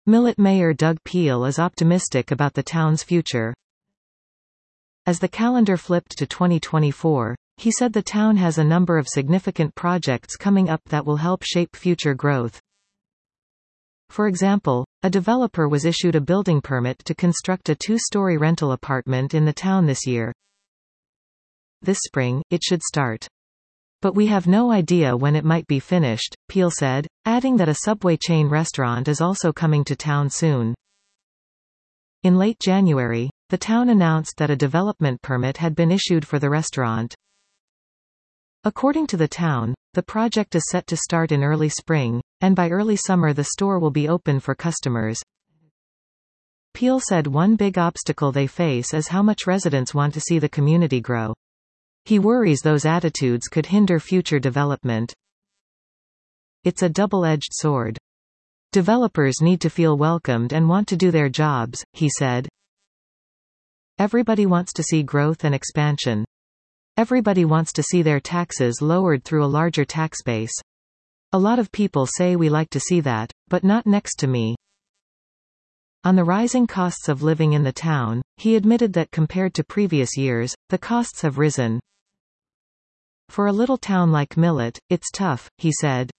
Millet Mayor Doug Peel is optimistic about the town's future. As the calendar flipped to 2024, he said the town has a number of significant projects coming up that will help shape future growth. For example, a developer was issued a building permit to construct a 2-story rental apartment in the town this year. This spring, it should start. But we have no idea when it might be finished, Peel said, adding that a Subway chain restaurant is also coming to town soon. In late January, the town announced that a development permit had been issued for the restaurant. According to the town, the project is set to start in early spring, and by early summer the store will be open for customers. Peel said one big obstacle they face is how much residents want to see the community grow. He worries those attitudes could hinder future development. It's a double-edged sword. Developers need to feel welcomed and want to do their jobs, he said. Everybody wants to see growth and expansion. Everybody wants to see their taxes lowered through a larger tax base. A lot of people say we like to see that, but not next to me. On the rising costs of living in the town, he admitted that compared to previous years, the costs have risen. For a little town like Millet, it's tough, he said.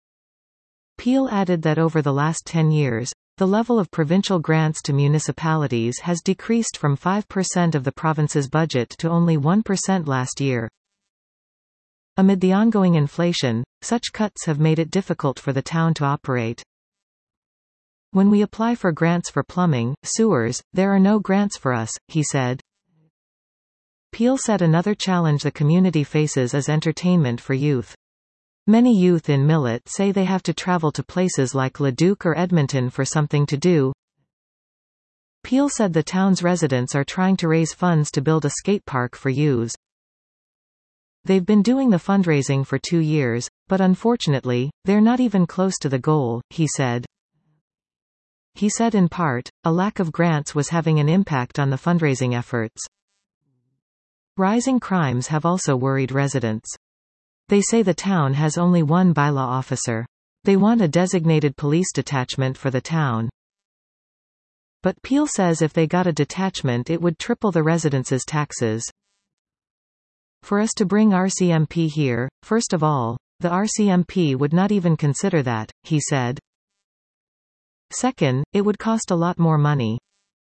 Peel added that over the last 10 years, the level of provincial grants to municipalities has decreased from 5% of the province's budget to only 1% last year. Amid the ongoing inflation, such cuts have made it difficult for the town to operate. When we apply for grants for plumbing, sewers, there are no grants for us, he said. Peel said another challenge the community faces is entertainment for youth. Many youth in Millet say they have to travel to places like Leduc or Edmonton for something to do. Peel said the town's residents are trying to raise funds to build a skate park for youths. They've been doing the fundraising for 2 years, but unfortunately, they're not even close to the goal, he said. He said in part, a lack of grants was having an impact on the fundraising efforts. Rising crimes have also worried residents. They say the town has only one bylaw officer. They want a designated police detachment for the town. But Peel says if they got a detachment it would triple the residents' taxes. For us to bring RCMP here, first of all, the RCMP would not even consider that, he said. Second, it would cost a lot more money.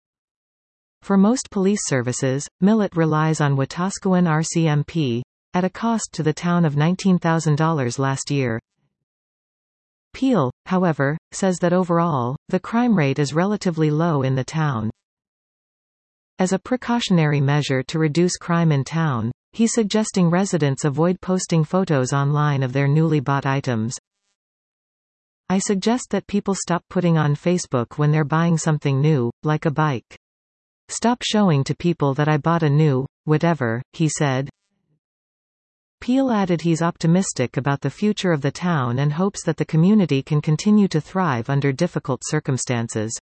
For most police services, Millet relies on Wetaskiwin RCMP, at a cost to the town of $19,000 last year. Peel, however, says that overall, the crime rate is relatively low in the town. As a precautionary measure to reduce crime in town, he's suggesting residents avoid posting photos online of their newly bought items. I suggest that people stop putting on Facebook when they're buying something new, like a bike. Stop showing to people that I bought a new, whatever, he said. Peel added he's optimistic about the future of the town and hopes that the community can continue to thrive under difficult circumstances.